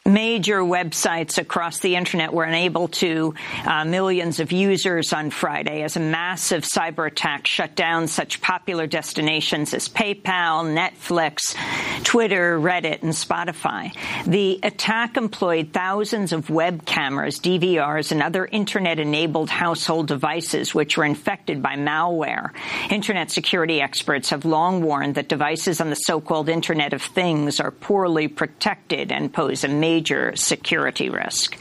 Major websites across the internet were unable to millions of users on Friday as a massive cyber attack shut down such popular destinations as PayPal, Netflix, Twitter, Reddit, and Spotify. The attack employed thousands of web cameras, DVRs, and other internet-enabled household devices which were infected by malware. Internet security experts have long warned that devices on the so-called Internet of Things are poorly protected and pose a major security risk.